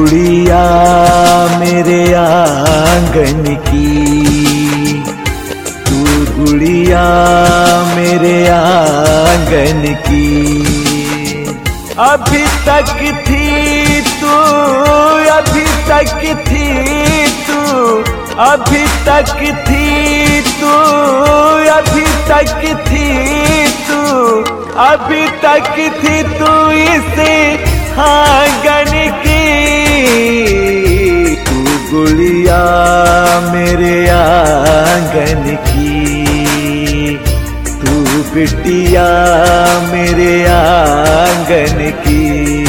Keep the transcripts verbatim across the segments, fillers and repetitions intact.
गुड़िया मेरे आंगन की, तू गुड़िया मेरे आंगन की। अभी तक थी तू, अभी तक थी तू, अभी तक थी तू, अभी तक थी तू, अभी तक थी तू इसे आंगन की। तू गुड़िया मेरे आंगन की, तू बिटिया मेरे आंगन की।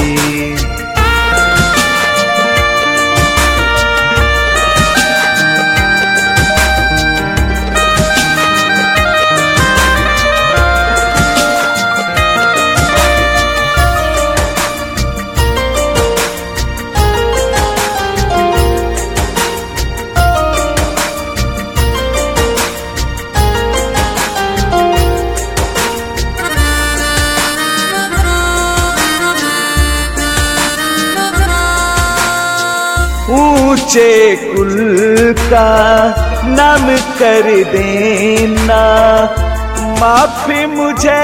ऊंचे कुल का नाम कर देना, माफी मुझे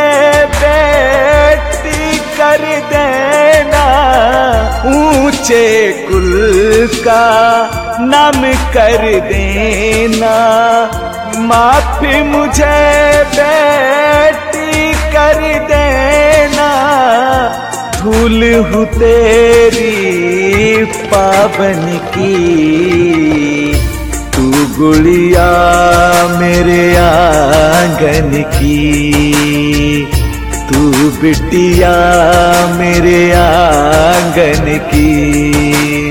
बेटी कर देना। ऊंचे कुल का नाम कर देना, माफी मुझे बेटी कर देना। धूल हूँ तेरी पावन की, तू गुड़िया मेरे आंगन की, तू बिटिया मेरे आंगन की।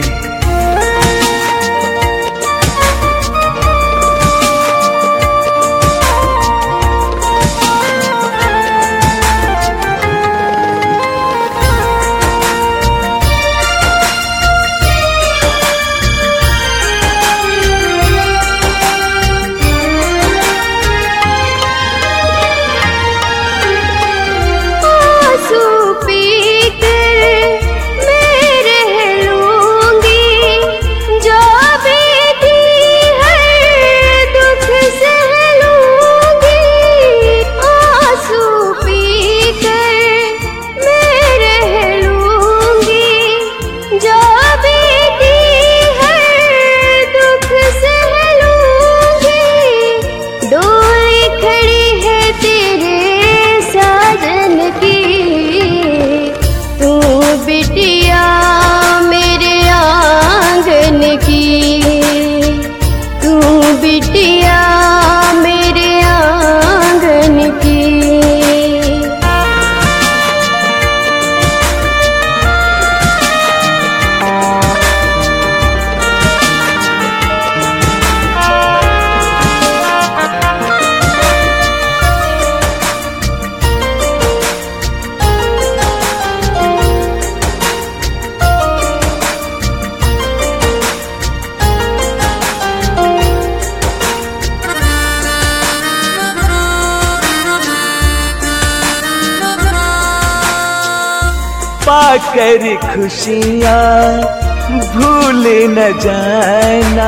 पाकर खुशियाँ भूल न जाना,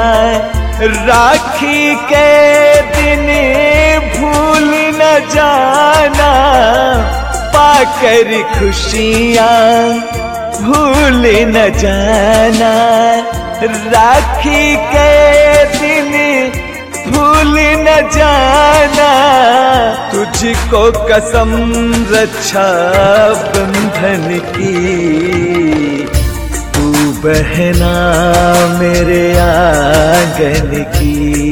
राखी के दिन भूल न जाना। पाकर खुशियाँ भूल न जाना, राखी के दिन भूल न जाना। तुझको कसम रक्षा बंधन की, तू बहना मेरे आंगन की,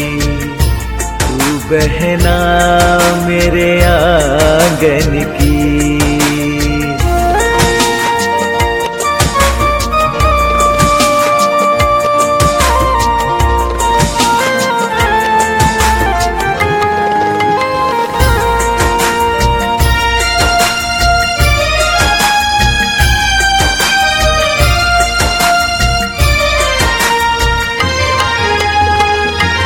तू बहना मेरे आंगन की।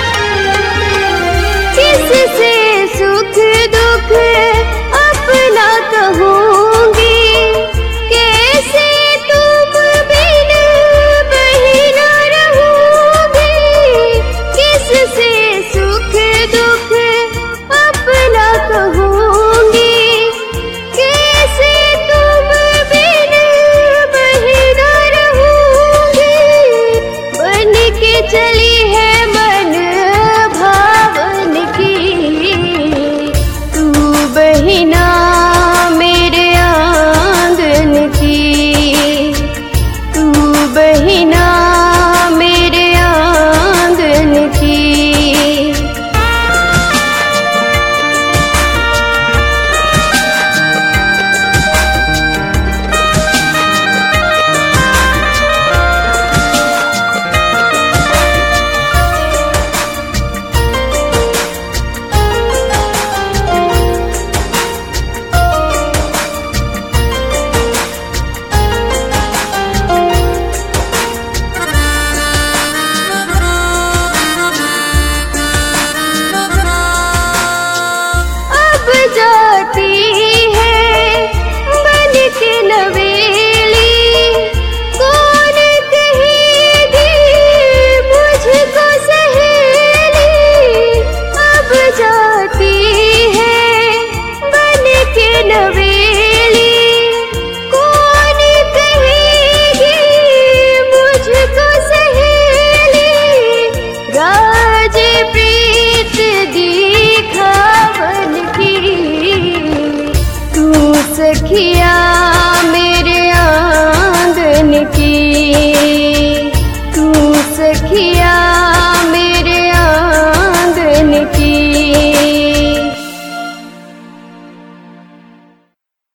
जिससे सुख दुख अपना देखिए